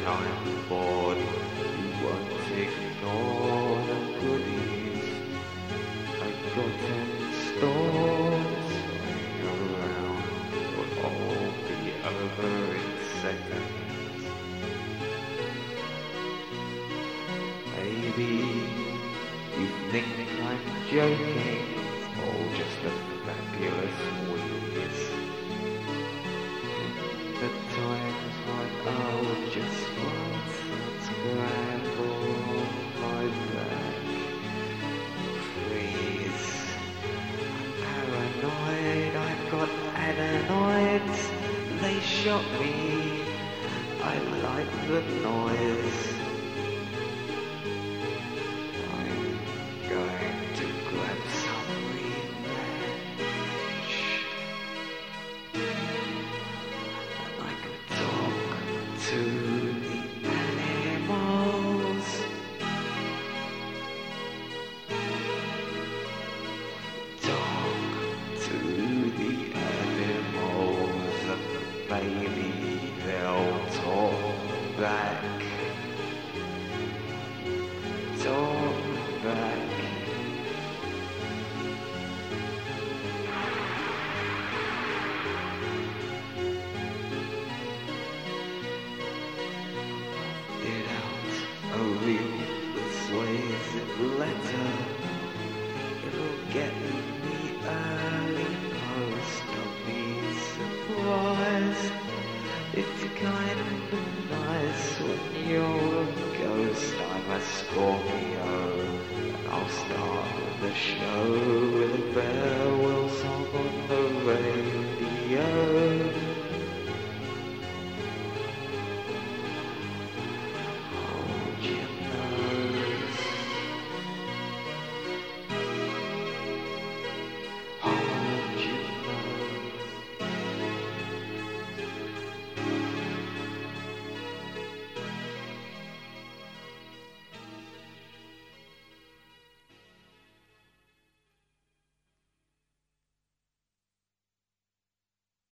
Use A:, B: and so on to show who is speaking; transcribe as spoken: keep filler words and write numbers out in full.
A: I'm bored, you won't ignore the goodies I got in store. Swing around, will all be over in seconds. Maybe you think I'm joking, or just a fabulous wheeze. The times when I would just once scramble my back, please. I'm paranoid, I've got adenoids, they shot me, I like the noise. I'm going to grab some revenge. I could talk to the animals. Talk to the animals, and maybe they'll talk back. Talk back. It out a real persuasive letter. It'll get